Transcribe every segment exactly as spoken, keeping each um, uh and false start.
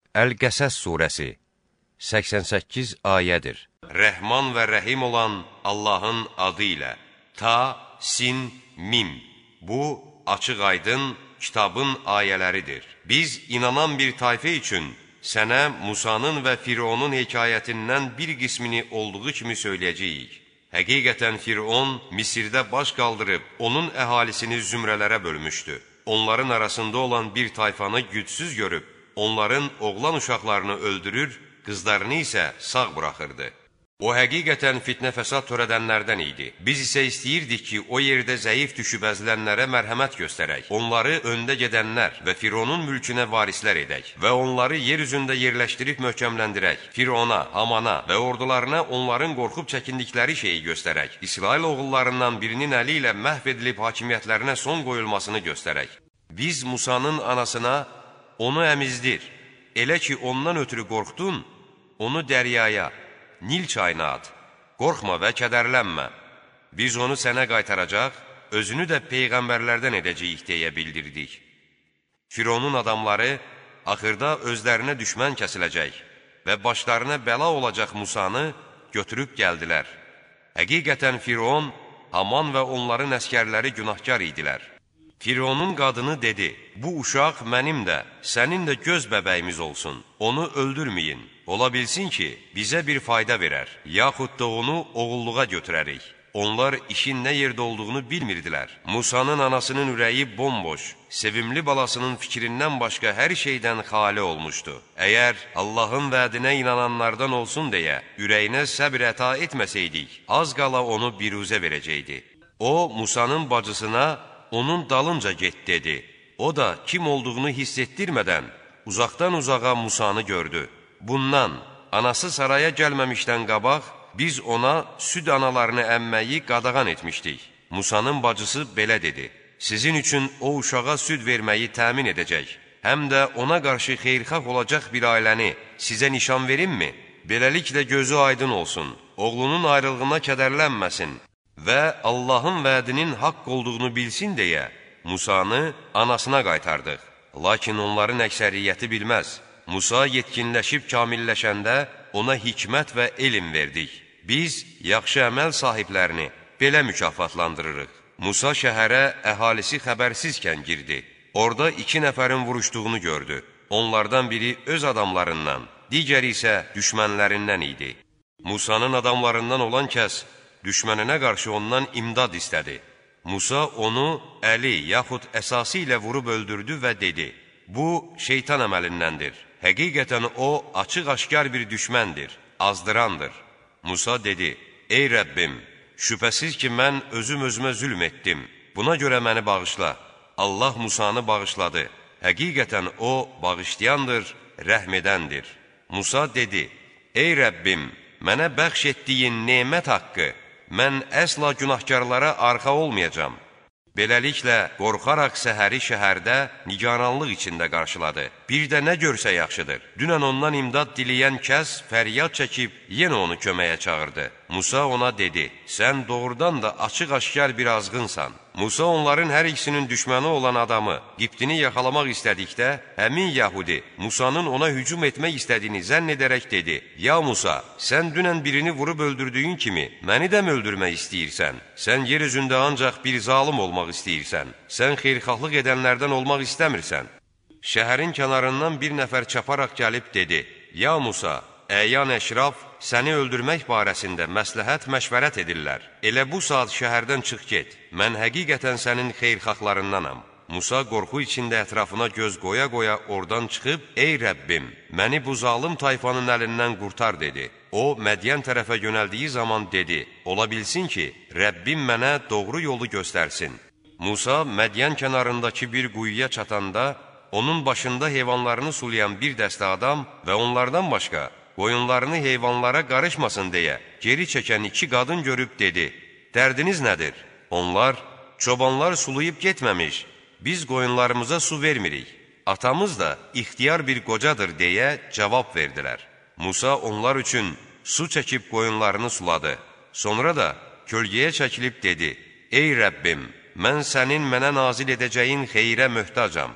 Əl-Qəsəs surəsi səksən səkkiz ayədir. Rəhman və Rəhim olan Allahın adı ilə. Ta, sin, mim. Bu, açıq aydın kitabın ayələridir. Biz inanan bir tayfə üçün sənə Musanın və Fironun hekayətindən bir qismini olduğu kimi söyləyəcəyik. Həqiqətən Firon Misirdə baş qaldırıb, onun əhalisini zümrələrə bölmüşdü. Onların arasında olan bir tayfanı gücsüz görüb, onların oğlan uşaqlarını öldürür, qızlarını isə sağ buraxırdı. O həqiqətən fitnə fəsad törədənlərdən idi. Biz isə istəyirdik ki, o yerdə zəif düşüb əzilənlərə mərhəmət göstərək, onları öndə gedənlər və Fironun mülkünə varislər edək və onları yer üzündə yerləşdirib möhkəmləndirək. Firona, Hamana və ordularına onların qorxub çəkindikləri şeyi göstərək. İsrail oğullarından birinin əli ilə məhv edilib hakimiyyətlərinə son qoyulmasını göstərək. Biz Musanın anasına onu əmizdir, elə ki ondan ötürü qorxdun, onu dəryaya, Nil çayına at, qorxma və kədərlənmə. Biz onu sənə qaytaracaq, özünü də peyğəmbərlərdən edəcəyik deyə bildirdik. Fironun adamları axırda özlərinə düşmən kəsiləcək və başlarına bəla olacaq Musanı götürüb gəldilər. Həqiqətən Firon, Haman və onların əskərləri günahkar idilər. Fironun qadını dedi, bu uşaq mənim də, sənin də göz bəbəyimiz olsun, onu öldürməyin. Ola bilsin ki, bizə bir fayda verər, yaxud da onu oğulluğa götürərik. Onlar işin nə yerdə olduğunu bilmirdilər. Musanın anasının ürəyi bomboş, sevimli balasının fikrindən başqa hər şeydən xali olmuşdu. Əgər Allahın vədinə inananlardan olsun deyə, ürəyinə səbr əta etməsəydik, az qala onu biruzə verəcəkdi. O, Musanın bacısına, onun dalınca get dedi. O da kim olduğunu hiss etdirmədən, uzaqdan uzağa Musanı gördü. Bundan, anası saraya gəlməmişdən qabaq, biz ona süd analarını əmməyi qadağan etmişdik. Musanın bacısı belə dedi, sizin üçün o uşağa süd verməyi təmin edəcək, həm də ona qarşı xeyrxah olacaq bir ailəni sizə nişan verimmi? Beləliklə gözü aydın olsun, oğlunun ayrılığına kədərlənməsin və Allahın vədinin haqq olduğunu bilsin deyə Musanı anasına qaytardıq. Lakin onların əksəriyyəti bilməz. Musa yetkinləşib kamilləşəndə ona hikmət və elm verdik. Biz yaxşı əməl sahiblərini belə mükafatlandırırıq. Musa şəhərə əhalisi xəbərsizkən girdi. Orada iki nəfərin vuruşduğunu gördü. Onlardan biri öz adamlarından, digəri isə düşmənlərindən idi. Musanın adamlarından olan kəs düşməninə qarşı ondan imdad istədi. Musa onu əli yaxud əsası ilə vurub öldürdü və dedi, bu şeytan əməlindəndir. Həqiqətən o, açıq-aşkar bir düşməndir, azdırandır. Musa dedi, ey Rəbbim, şübhəsiz ki, mən özüm özümə zülm etdim. Buna görə məni bağışla. Allah Musanı bağışladı. Həqiqətən o, bağışlayandır, rəhm edəndir. Musa dedi, ey Rəbbim, mənə bəxş etdiyin nemət haqqı, mən əsla günahkarlara arxa olmayacam. Beləliklə, qorxaraq səhəri şəhərdə nigaranlıq içində qarşıladı. Bir də nə görsə yaxşıdır. Dünən ondan imdad diləyən kəs fəryad çəkib yenə onu köməyə çağırdı. Musa ona dedi, sən doğrudan da açıq-aşkar bir azğınsan. Musa onların hər ikisinin düşməni olan adamı, Qibtini yaxalamaq istədikdə, həmin Yahudi Musanın ona hücum etmək istədiyini zənn edərək dedi, ya Musa, sən dünən birini vurub öldürdüyün kimi, məni də mi öldürmək istəyirsən? Sən yer üzündə ancaq bir zalım olmaq istəyirsən. Sən xeyrxahlıq edənlərdən olmaq istəmirsən. Şəhərin kənarından bir nəfər çaparaq gəlib dedi, ya Musa, əyan əşraf səni öldürmək barəsində məsləhət məşvərət edirlər. Elə bu saat şəhərdən çıx get. Mən həqiqətən sənin xeyrxaxlarındanam. Musa qorxu içində ətrafına göz qoya-qoya oradan çıxıb, ey Rəbbim, məni bu zalım tayfanın əlindən qurtar dedi. O, Mədiyən tərəfə yönəldiyi zaman dedi, ola bilsin ki, Rəbbim mənə doğru yolu göstərsin. Musa Mədiyən kənarındakı bir quyuya çatanda, onun başında heyvanlarını sulayan bir dəstə adam və onlardan başqa, qoyunlarını heyvanlara qarışmasın deyə geri çəkən iki qadın görüb dedi, dərdiniz nədir? Onlar, çobanlar sulayıb getməmiş, biz qoyunlarımıza su vermirik. Atamız da ixtiyar bir qocadır deyə cavab verdilər. Musa onlar üçün su çəkib qoyunlarını suladı. Sonra da kölgəyə çəkilib dedi, ey Rəbbim, mən sənin mənə nazil edəcəyin xeyrə möhtacam.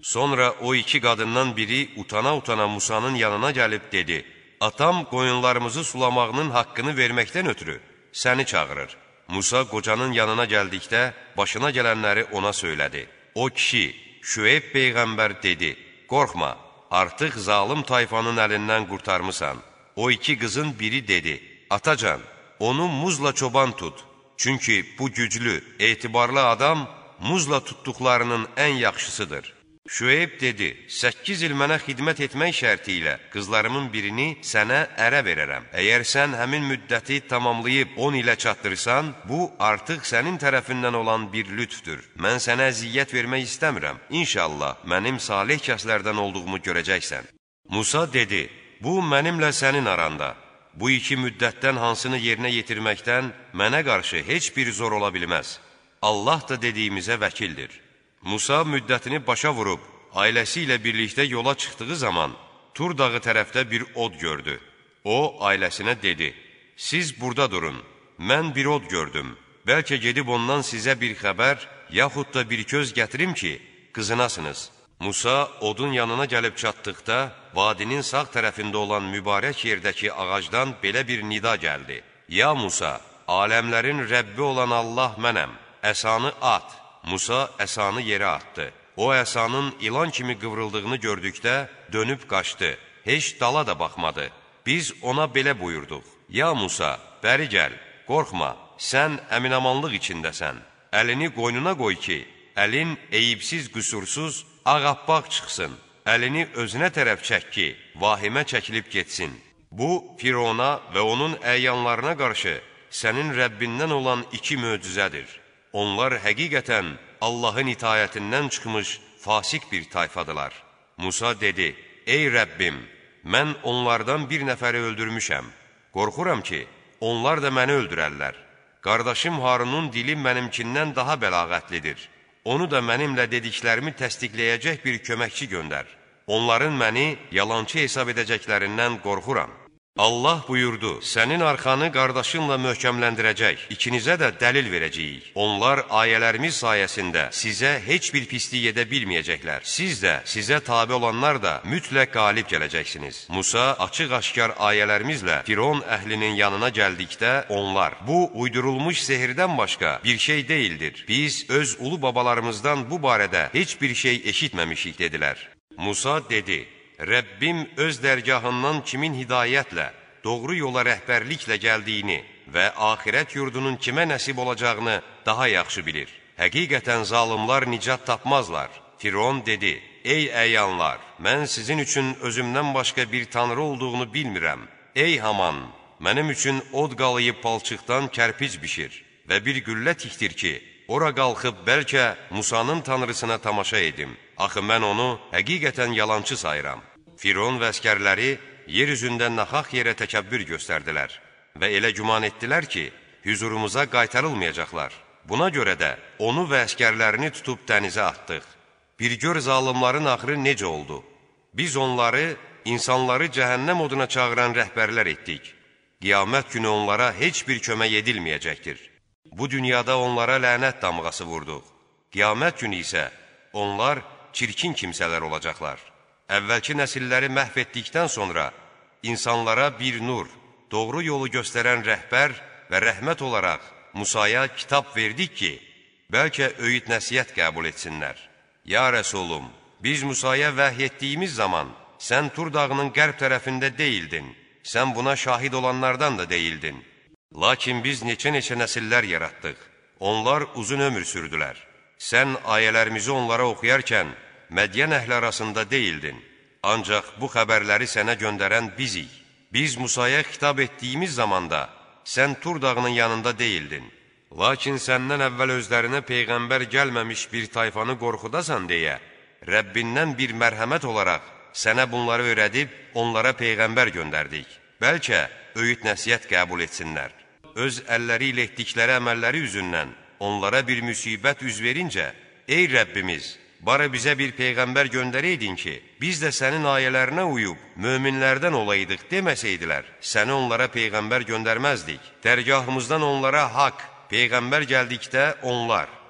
Sonra o iki qadından biri utana-utana Musanın yanına gəlib dedi, atam qoyunlarımızı sulamağının haqqını verməkdən ötürü səni çağırır. Musa qocanın yanına gəldikdə başına gələnləri ona söylədi. O kişi, Şüeyb Peyğəmbər dedi, qorxma, artıq zalım tayfanın əlindən qurtarmısan. O iki qızın biri dedi, atacan, onu muzla çoban tut. Çünki bu güclü, etibarlı adam muzla tutduqlarının ən yaxşısıdır. Şüeyb dedi, səkkiz il mənə xidmət etmək şərti ilə qızlarımın birini sənə ərə verərəm. Əgər sən həmin müddəti tamamlayıb on ilə çatdırsan, bu artıq sənin tərəfindən olan bir lütfdür. Mən sənə əziyyət vermək istəmirəm. İnşallah, mənim salih kəslərdən olduğumu görəcəksən. Musa dedi, bu mənimlə sənin aranda. Bu iki müddətdən hansını yerinə yetirməkdən mənə qarşı heç bir zor ola bilməz. Allah da dediyimizə vəkildir. Musa müddətini başa vurub, ailəsi ilə birlikdə yola çıxdığı zaman Tur dağı tərəfdə bir od gördü. O, ailəsinə dedi, siz burada durun, mən bir od gördüm. Bəlkə gedib ondan sizə bir xəbər, yaxud da bir köz gətirim ki, qızınasınız. Musa odun yanına gəlib çatdıqda, vadinin sağ tərəfində olan mübarək yerdəki ağacdan belə bir nida gəldi. Ya Musa, aləmlərin Rəbbi olan Allah mənəm, əsanı at. Musa əsanı yerə atdı. O əsanın ilan kimi qıvrıldığını gördükdə dönüb qaçdı. Heç dala da baxmadı. Biz ona belə buyurduq. Ya Musa, bəri gəl, qorxma, sən əminamanlıq içindəsən. Əlini qoynuna qoy ki, əlin eyibsiz, qüsursuz, ağappaq çıxsın. Əlini özünə tərəf çək ki, vahimə çəkilib getsin. Bu, Firona və onun əyanlarına qarşı sənin Rəbbindən olan iki möcüzədir. Onlar həqiqətən Allahın itayətindən çıxmış fasik bir tayfadılar. Musa dedi, ey Rəbbim, mən onlardan bir nəfəri öldürmüşəm. Qorxuram ki, onlar da məni öldürərlər. Qardaşım Harunun dili mənimkindən daha bəlağətlidir. Onu da mənimlə dediklərimi təsdiqləyəcək bir köməkçi göndər. Onların məni yalançı hesab edəcəklərindən qorxuram. Allah buyurdu, sənin arxanı qardaşınla möhkəmləndirəcək, ikinizə də dəlil verəcəyik. Onlar ayələrimiz sayəsində sizə heç bir pislik edə bilməyəcəklər. Siz də, sizə tabi olanlar da mütləq qalib gələcəksiniz. Musa açıq-aşkar ayələrimizlə Firon əhlinin yanına gəldikdə onlar, bu uydurulmuş sehirdən başqa bir şey deyildir. Biz öz ulu babalarımızdan bu barədə heç bir şey eşitməmişik dedilər. Musa dedi, Rəbbim öz dərgahından kimin hidayətlə, doğru yola rəhbərliklə gəldiyini və axirət yurdunun kimə nəsib olacağını daha yaxşı bilir. Həqiqətən zalimlar nicat tapmazlar. Firon dedi, ey əyanlar, mən sizin üçün özümdən başqa bir tanrı olduğunu bilmirəm. Ey Haman, mənim üçün od qalayıb palçıqdan kərpic bişir və bir güllə tikdir ki, ora qalxıb bəlkə Musanın tanrısına tamaşa edim. Axı mən onu həqiqətən yalancı sayıram. Firon və əskərləri yer üzündə naxaq yerə təkəbbür göstərdilər və elə güman etdilər ki, hüzurumuza qaytarılmayacaqlar. Buna görə də onu və əskərlərini tutub dənizə atdıq. Bir gör zalimların axırı necə oldu? Biz onları, insanları cəhənnəm oduna çağıran rəhbərlər etdik. Qiyamət günü onlara heç bir kömək edilməyəcəkdir. Bu dünyada onlara lənət damğası vurduq. Qiyamət günü isə onlar çirkin kimsələr olacaqlar. Əvvəlki nəsilləri məhv etdikdən sonra insanlara bir nur, doğru yolu göstərən rəhbər və rəhmət olaraq Musaya kitab verdik ki, bəlkə öyüd nəsiyyət qəbul etsinlər. Ya Rəsulum, biz Musaya vəhy etdiyimiz zaman sən Tur dağının qərb tərəfində deyildin, sən buna şahid olanlardan da deyildin. Lakin biz neçə-neçə nəsillər yaratdıq, onlar uzun ömür sürdülər. Sən ayələrimizi onlara oxuyarkən, Mədyan əhli arasında deyildin. Ancaq bu xəbərləri sənə göndərən bizik. Biz Musaya xitab etdiyimiz zamanda sən Tur dağının yanında deyildin. Lakin səndən əvvəl özlərinə Peyğəmbər gəlməmiş bir tayfanı qorxudasan deyə, Rəbbindən bir mərhəmət olaraq sənə bunları öyrədib onlara Peyğəmbər göndərdik. Bəlkə öyüd nəsiyyət qəbul etsinlər. Öz əlləri ilə etdikləri əməlləri üzündən onlara bir müsibət üz verincə, ey Rəbbimiz, bara bizə bir Peyğəmbər göndərəydin ki, biz də sənin ayələrinə uyub, möminlərdən olaydıq deməsəydilər, səni onlara Peyğəmbər göndərməzdik. Dərgahımızdan onlara haqq, Peyğəmbər gəldikdə onlar,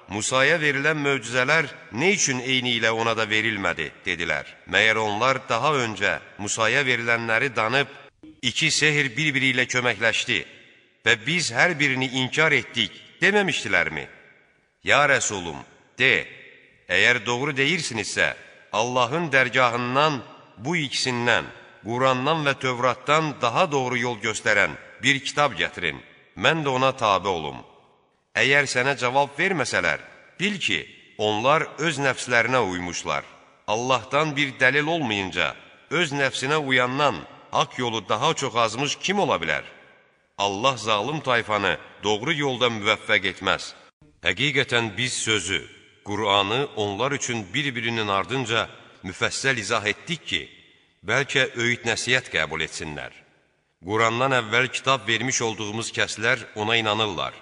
Musaya verilən möcüzələr nə üçün eyni ilə ona da verilmədi, dedilər. Məyər onlar daha öncə Musaya verilənləri danıb, iki sehr bir-biri ilə köməkləşdi və biz hər birini inkar etdik, deməmişdilərmi? Ya Rəsulum, de, əgər doğru deyirsinizsə, Allahın dərgahından bu ikisindən, Qurandan və Tövratdan daha doğru yol göstərən bir kitab gətirin, mən də ona tabe olum. Əgər sənə cavab verməsələr, bil ki, onlar öz nəfslərinə uymuşlar. Allahdan bir dəlil olmayınca, öz nəfsinə uyandan haqq yolu daha çox azmış kim ola bilər? Allah zalım tayfanı doğru yolda müvəffəq etməz. Həqiqətən biz sözü, Qur'anı onlar üçün bir-birinin ardınca müfəssəl izah etdik ki, bəlkə öyüd nəsiyyət qəbul etsinlər. Qurandan əvvəl kitab vermiş olduğumuz kəslər ona inanırlar.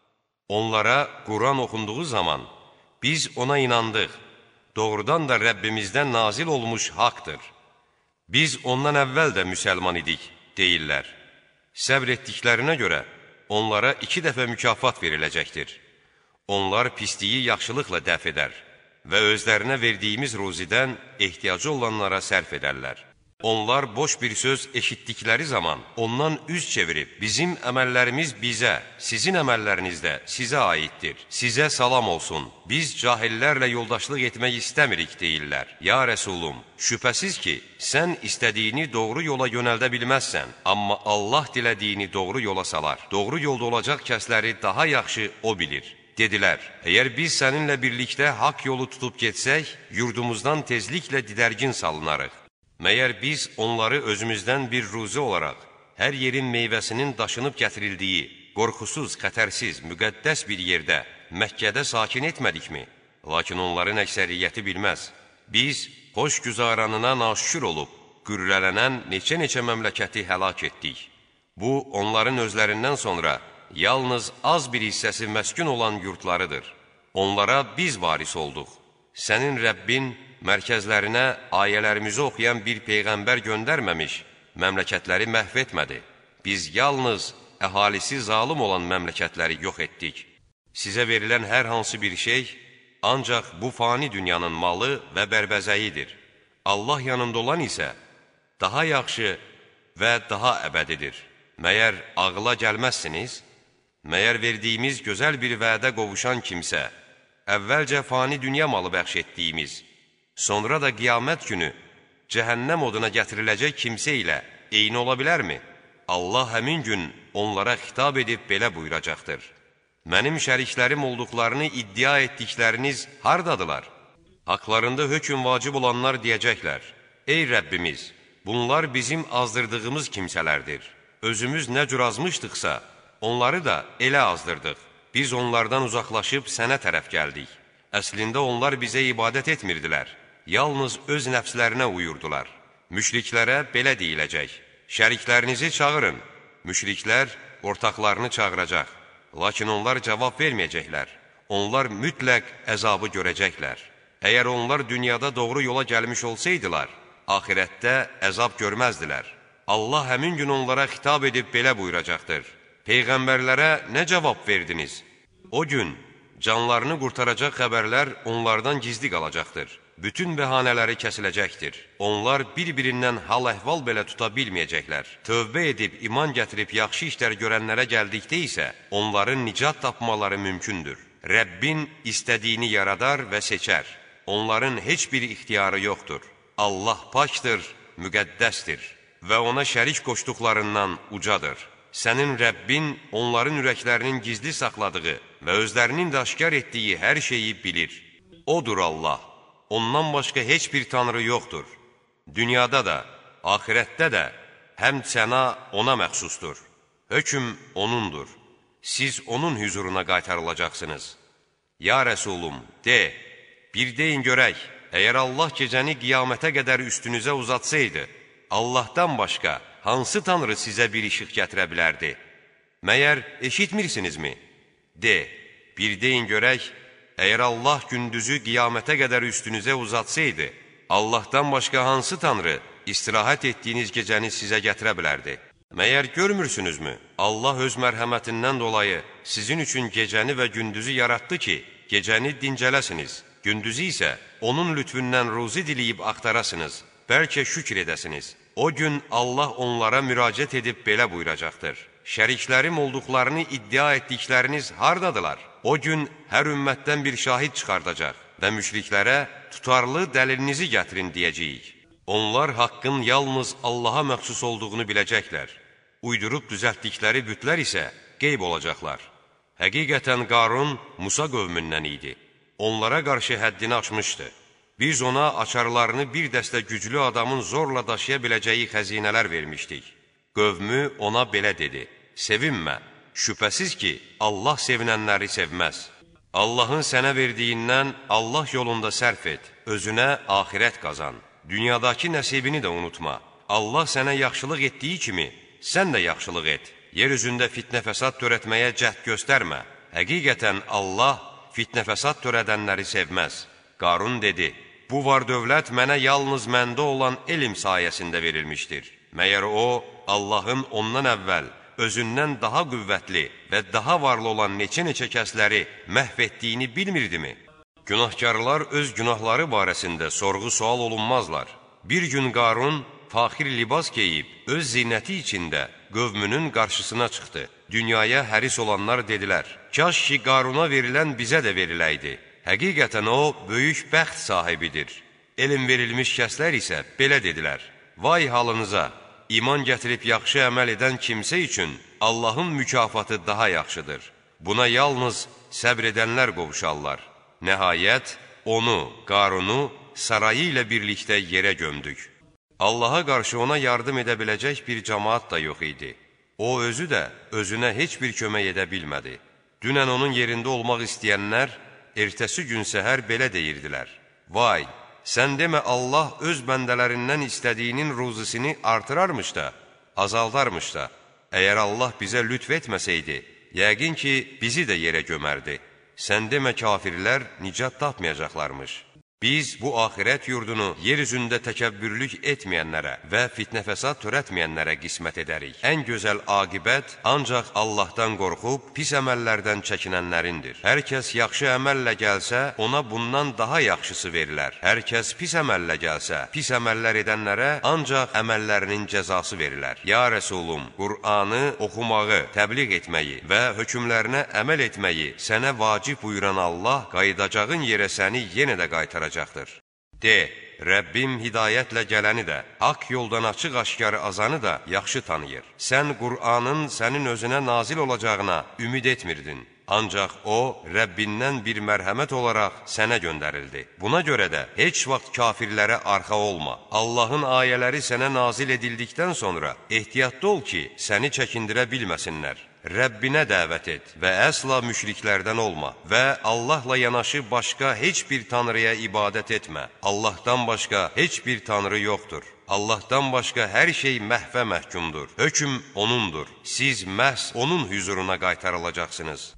Onlara Quran oxunduğu zaman biz ona inandıq, doğrudan da Rəbbimizdən nazil olmuş haqdır. Biz ondan əvvəl də müsəlman idik, deyirlər. Səbr etdiklərinə görə onlara iki dəfə mükafat veriləcəkdir. Onlar pisliyi yaxşılıqla dəf edər və özlərinə verdiyimiz ruzidən ehtiyacı olanlara sərf edərlər. Onlar boş bir söz eşitdikləri zaman ondan üz çevirib, bizim əməllərimiz bizə, sizin əməlləriniz də sizə aiddir. Sizə salam olsun, biz cahillərlə yoldaşlıq etmək istəmirik, deyirlər. Ya Rəsulum, şübhəsiz ki, sən istədiyini doğru yola yönəldə bilməzsən, amma Allah dilədiyini doğru yola salar. Doğru yolda olacaq kəsləri daha yaxşı o bilir. Dedilər, əgər biz səninlə birlikdə haqq yolu tutub getsək, yurdumuzdan tezliklə didərgin salınarıq. Məyər biz onları özümüzdən bir ruzi olaraq, hər yerin meyvəsinin daşınıb gətirildiyi, qorxusuz, xətərsiz, müqəddəs bir yerdə, Məkkədə sakin etmədikmi? Lakin onların əksəriyyəti bilməz. Biz xoş güzaranına naşükür olub, qürrələnən neçə-neçə məmləkəti həlak etdik. Bu, onların özlərindən sonra yalnız az bir hissəsi məskun olan yurtlarıdır. Onlara biz varis olduq. Sənin Rəbbin mərkəzlərinə ayələrimizi oxuyan bir peyğəmbər göndərməmiş, məmləkətləri məhv etmədi. Biz yalnız əhalisi zalım olan məmləkətləri yox etdik. Sizə verilən hər hansı bir şey, ancaq bu fani dünyanın malı və bərbəzəyidir. Allah yanında olan isə daha yaxşı və daha əbədidir. Məyər ağıla gəlməzsiniz? Məyər verdiyimiz gözəl bir vədə qovuşan kimsə, əvvəlcə fani dünya malı bəxş etdiyimiz, sonra da qiyamət günü cəhənnəm oduna gətiriləcək kimsə ilə eyni ola bilərmi? Allah həmin gün onlara xitab edib belə buyuracaqdır. Mənim şəriklərim olduqlarını iddia etdikləriniz hardadılar? Haqlarında hökm vacib olanlar deyəcəklər, ey Rəbbimiz, bunlar bizim azdırdığımız kimsələrdir. Özümüz nə cür azmışdıqsa, onları da elə azdırdıq. Biz onlardan uzaqlaşıb sənə tərəf gəldik. Əslində onlar bizə ibadət etmirdilər. Yalnız öz nəfslərinə uyurdular. Müşriklərə belə deyiləcək, şəriklərinizi çağırın. Müşriklər ortaqlarını çağıracaq, lakin onlar cavab verməyəcəklər. Onlar mütləq əzabı görəcəklər. Əgər onlar dünyada doğru yola gəlmiş olsaydılar, axirətdə əzab görməzdilər. Allah həmin gün onlara xitab edib belə buyuracaqdır. Peyğəmbərlərə nə cavab verdiniz? O gün canlarını qurtaracaq xəbərlər onlardan gizli qalacaqdır. Bütün bəhanələri kəsiləcəkdir. Onlar bir-birindən hal-əhval belə tuta bilməyəcəklər. Tövbə edib, iman gətirib, yaxşı işlər görənlərə gəldikdə isə, onların nicat tapmaları mümkündür. Rəbbin istədiyini yaradar və seçər. Onların heç bir ixtiyarı yoxdur. Allah pakdır, müqəddəsdir və ona şərik qoşduqlarından ucadır. Sənin Rəbbin onların ürəklərinin gizli saxladığı və özlərinin də aşkar etdiyi hər şeyi bilir. Odur Allah. Ondan başqa heç bir tanrı yoxdur. Dünyada da, axirətdə də həmd səna ona məxsusdur. Hökm onundur. Siz onun hüzuruna qaytarılacaqsınız. Ya Rəsulum, de, bir deyin görək, əgər Allah gecəni qiyamətə qədər üstünüzə uzatsaydı, Allahdan başqa hansı tanrı sizə bir işıq gətirə bilərdi? Məyər eşitmirsinizmi? De, bir deyin görək, əgər Allah gündüzü qiyamətə qədər üstünüzə uzatsaydı, Allahdan başqa hansı tanrı istirahət etdiyiniz gecəni sizə gətirə bilərdi? Məyər görmürsünüzmü? Allah öz mərhəmətindən dolayı sizin üçün gecəni və gündüzü yaratdı ki, gecəni dincələsiniz, gündüzü isə onun lütfündən ruzi diləyib axtarasınız, bəlkə şükr edəsiniz. O gün Allah onlara müraciət edib belə buyuracaqdır: şəriklərim olduqlarını iddia etdikləriniz hardadılar? O gün hər ümmətdən bir şahid çıxardacaq və müşriklərə tutarlı dəlilinizi gətirin deyəcəyik. Onlar haqqın yalnız Allaha məxsus olduğunu biləcəklər. Uydurub düzəltdikləri bütlər isə qeyb olacaqlar. Həqiqətən Qarun Musa qövmündən idi. Onlara qarşı həddini aşmışdı. Biz ona açarlarını bir dəstə güclü adamın zorla daşıya biləcəyi xəzinələr vermişdik. Qövmü ona belə dedi: sevinmə, şübhəsiz ki, Allah sevinənləri sevməz. Allahın sənə verdiyindən Allah yolunda sərf et, özünə axirət qazan. Dünyadakı nəsibini də unutma. Allah sənə yaxşılıq etdiyi kimi, sən də yaxşılıq et. Yer üzündə fitnə fəsad törətməyə cəhd göstərmə. Həqiqətən Allah fitnə fəsad törədənləri sevməz. Qarun dedi: bu var dövlət mənə yalnız məndə olan elm sayəsində verilmişdir. Məyər o, Allahın ondan əvvəl özündən daha qüvvətli və daha varlı olan neçə-neçə kəsləri məhv etdiyini bilmirdimi? Günahkarlar öz günahları barəsində sorğu-sual olunmazlar. Bir gün Qarun faxir libas geyib, öz zinəti içində qövmünün qarşısına çıxdı. Dünyaya həris olanlar dedilər: kaş ki, Qaruna verilən bizə də veriləydi. Həqiqətən o, böyük bəxt sahibidir. Elm verilmiş kəslər isə belə dedilər: vay halınıza! İman gətirib yaxşı əməl edən kimsə üçün Allahın mükafatı daha yaxşıdır. Buna yalnız səbr edənlər qovuşarlar. Nəhayət, onu, Qarunu sarayı ilə birlikdə yerə gömdük. Allaha qarşı ona yardım edə biləcək bir cəmaat da yox idi. O özü də özünə heç bir kömək edə bilmədi. Dünən onun yerində olmaq istəyənlər, ertəsi gün səhər belə deyirdilər: vay! Sən demə Allah öz bəndələrindən istədiyinin ruzisini artırarmış da, azaldarmış da. Əgər Allah bizə lütf etməsəydi, yəqin ki, bizi də yerə gömərdi. Sən demə kafirlər nicat tapmayacaqlarmış. Biz bu axirət yurdunu yer üzündə təkəbbürlük etməyənlərə və fitnə fəsad törətməyənlərə qismət edərik. Ən gözəl aqibət ancaq Allahdan qorxub pis əməllərdən çəkinənlərindir. Hər kəs yaxşı əməllə gəlsə, ona bundan daha yaxşısı verilər. Hər kəs pis əməllə gəlsə, pis əməllər edənlərə ancaq əməllərinin cəzası verilər. Ya Rəsulum, Qur'anı oxumağı, təbliğ etməyi və hökmlərinə əməl etməyi sənə vacib buyuran Allah qayıdacağın yerə səni yenə də qaytaracaqdır. De, Rəbbim hidayətlə gələni də, haqq yoldan açıq-aşkar azanı da yaxşı tanıyır. Sən Qur'anın sənin özünə nazil olacağına ümid etmirdin. Ancaq o, Rəbbindən bir mərhəmət olaraq sənə göndərildi. Buna görə də heç vaxt kafirlərə arxa olma. Allahın ayələri sənə nazil edildikdən sonra ehtiyatlı ol ki, səni çəkindirə bilməsinlər. Rəbbinə dəvət et və əsla müşriklərdən olma və Allahla yanaşı başqa heç bir tanrıya ibadət etmə. Allahdan başqa heç bir tanrı yoxdur. Allahdan başqa hər şey məhvə məhkumdur. Hökm O'nundur. Siz məhz O'nun hüzuruna qaytarılacaqsınız.